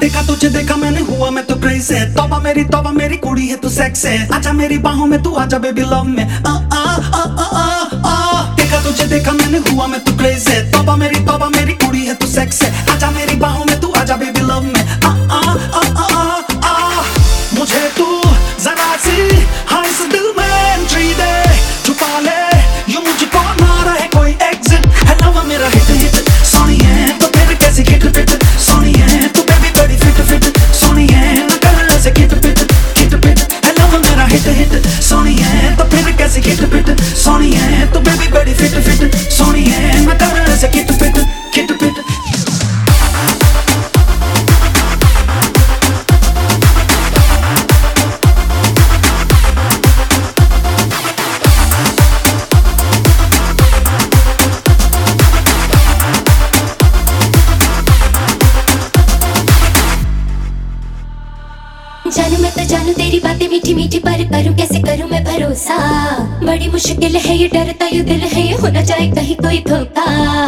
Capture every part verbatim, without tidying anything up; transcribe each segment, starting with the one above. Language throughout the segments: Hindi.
देखा तुझे देखा मैंने हुआ मैं तो क्रेज़ है। तौबा मेरी तौबा मेरी कुड़ी है तू सेक्स है। आजा मेरी बाहों में तू आजा बेबी लव में। आ आ आ आ आ आ देखा तुझे देखा मैंने हुआ मैं तो क्रेज़ है। तौबा मेरी तौबा मेरी कुड़ी है तू सेक्स है। आजा मेरी बाहों में तू आजा बेबी लव में। आ आ आ आ आ आ मुझे तू जरा सी हाँ इस दिल में एंट्री दे। छुपा ले यूं मुझको ना रहे कोई एग्जिट। है लव मेरा हिट हिट सोनी है तो फिर कैसी किट पिट। सोनी है तू बेबी बड़ी फिट फिट। सोनी है ना कर ऐसे किट पिट किट पिट। है लव मेरा हिट हिट सोनी है तो फिर कैसी किट पिट। सोनी है तू बेबी बड़ी फिट फिट। सोनी है ना कर ऐसे किट पिट किट पिट। जानू मैं तो जानू तेरी बातें मीठी मीठी पर करूं कैसे करूं मैं भरोसा। बड़ी मुश्किल है ये डरता यू दिल है ये होना चाहे कहीं कोई धोखा।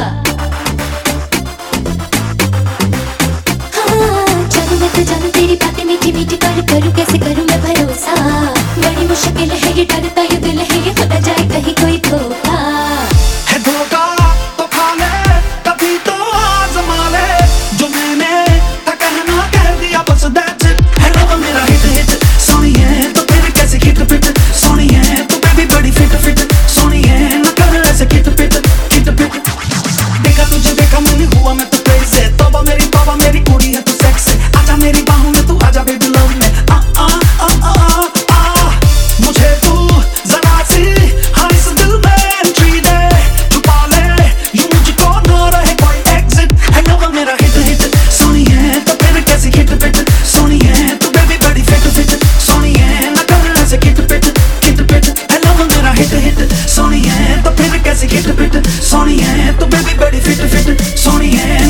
हाँ जानू मैं तो जानू तेरी बातें मीठी मीठी पर करूं कैसे करूं मैं भरोसा। बड़ी मुश्किल है ये डरता यू दिल है ये होना चाहे कहीं कोई धोखा। है धोखा तो खा ले कभी तो आजमा ले। जो मैंने था कहना कह दिया बस that's it। है लव मेरा हिट हिट सोनी है तो फिर कैसे किट पिट। सोनी है तो बेबी बड़ी फिट फिट। सोनी है ना कर ऐसे किट पिट किट पिट। देखा तुझे देखा मैंने हुआ मैं तो क्रेज़ है। तौबा मेरी तौबा मेरी कुड़ी है तू सेक्स है। आजा मेरी बाहों में तू आजा बेबी लव में। आ आ आ आ आ आ मुझे तू जरा सी हाँ इस दिल में एंट्री दे। छुपा ले यूं मुझको ना रहे कोई एग्जिट। है लव मेरा हिट हिट सोनी है तो फिर कैसी किट पिट। सोनी है तू बेबी बड़ी फिट फिट। सोनी है ना कर ऐसे किट पिट किट पिट। है लव मेरा हिट हिट सोनी है तो फिर कैसी किट पिट। सोनी है तू बेबी बड़ी फिट फिट। सोनी है